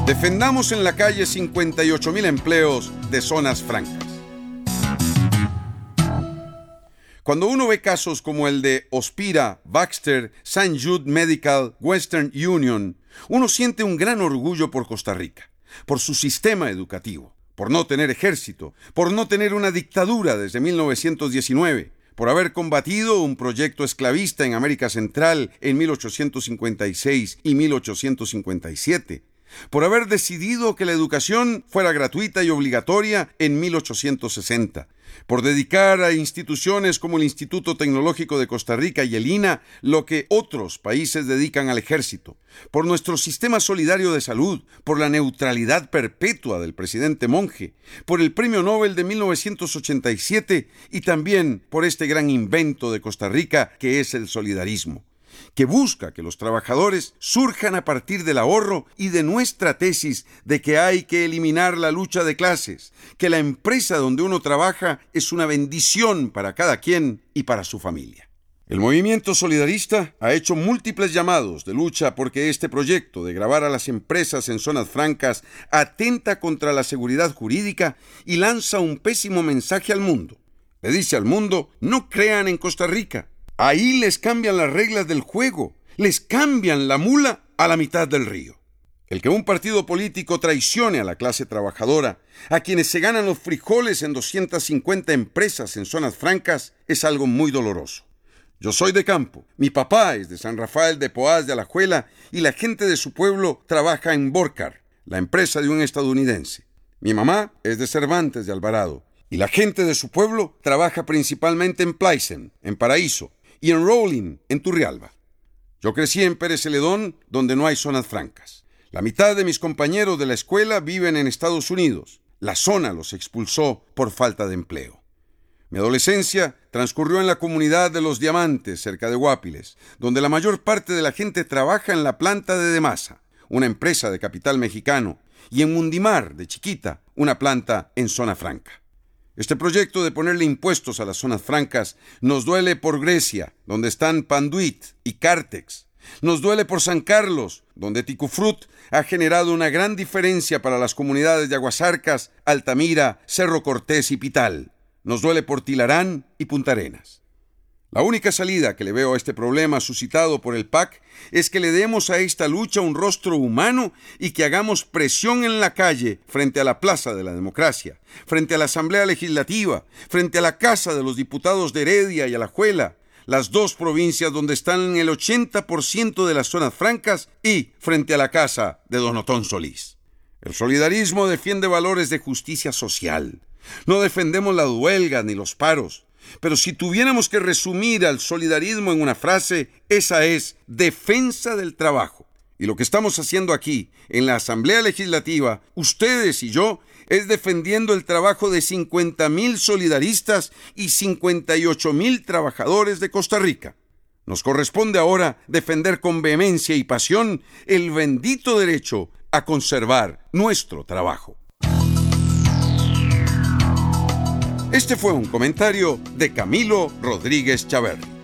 Defendamos en la calle 58,000 empleos de zonas francas. Cuando uno ve casos como el de Hospira, Baxter, St. Jude Medical, Western Union, uno siente un gran orgullo por Costa Rica, por su sistema educativo, por no tener ejército, por no tener una dictadura desde 1919, por haber combatido un proyecto esclavista en América Central en 1856 y 1857, por haber decidido que la educación fuera gratuita y obligatoria en 1860, por dedicar a instituciones como el Instituto Tecnológico de Costa Rica y el INAH lo que otros países dedican al ejército, por nuestro sistema solidario de salud, por la neutralidad perpetua del presidente Monge, por el Premio Nobel de 1987 y también por este gran invento de Costa Rica que es el solidarismo, que busca que los trabajadores surjan a partir del ahorro y de nuestra tesis de que hay que eliminar la lucha de clases, que la empresa donde uno trabaja es una bendición para cada quien y para su familia. El movimiento solidarista ha hecho múltiples llamados de lucha porque este proyecto de gravar a las empresas en zonas francas atenta contra la seguridad jurídica y lanza un pésimo mensaje al mundo. Le dice al mundo: no crean en Costa Rica. Ahí les cambian las reglas del juego, les cambian la mula a la mitad del río. El que un partido político traicione a la clase trabajadora, a quienes se ganan los frijoles en 250 empresas en zonas francas, es algo muy doloroso. Yo soy de campo, mi papá es de San Rafael de Poás de Alajuela y la gente de su pueblo trabaja en Borcar, la empresa de un estadounidense. Mi mamá es de Cervantes de Alvarado y la gente de su pueblo trabaja principalmente en Pleisen, en Paraíso, y en Rowling, en Turrialba. Yo crecí en Pérez Celedón, donde no hay zonas francas. La mitad de mis compañeros de la escuela viven en Estados Unidos. La zona los expulsó por falta de empleo. Mi adolescencia transcurrió en la comunidad de Los Diamantes, cerca de Guapiles, donde la mayor parte de la gente trabaja en la planta de Demasa, una empresa de capital mexicano, y en Mundimar, de Chiquita, una planta en zona franca. Este proyecto de ponerle impuestos a las zonas francas nos duele por Grecia, donde están Panduit y Cártex. Nos duele por San Carlos, donde Ticufrut ha generado una gran diferencia para las comunidades de Aguasarcas, Altamira, Cerro Cortés y Pital. Nos duele por Tilarán y Punta Arenas. La única salida que le veo a este problema suscitado por el PAC es que le demos a esta lucha un rostro humano y que hagamos presión en la calle frente a la Plaza de la Democracia, frente a la Asamblea Legislativa, frente a la Casa de los Diputados de Heredia y Alajuela, las dos provincias donde están el 80% de las zonas francas, y frente a la casa de don Otón Solís. El solidarismo defiende valores de justicia social. No defendemos las huelgas ni los paros. Pero si tuviéramos que resumir al solidarismo en una frase, esa es defensa del trabajo. Y lo que estamos haciendo aquí, en la Asamblea Legislativa, ustedes y yo, es defendiendo el trabajo de 50,000 solidaristas y 58,000 trabajadores de Costa Rica. Nos corresponde ahora defender con vehemencia y pasión el bendito derecho a conservar nuestro trabajo. Este fue un comentario de Camilo Rodríguez Chaverri.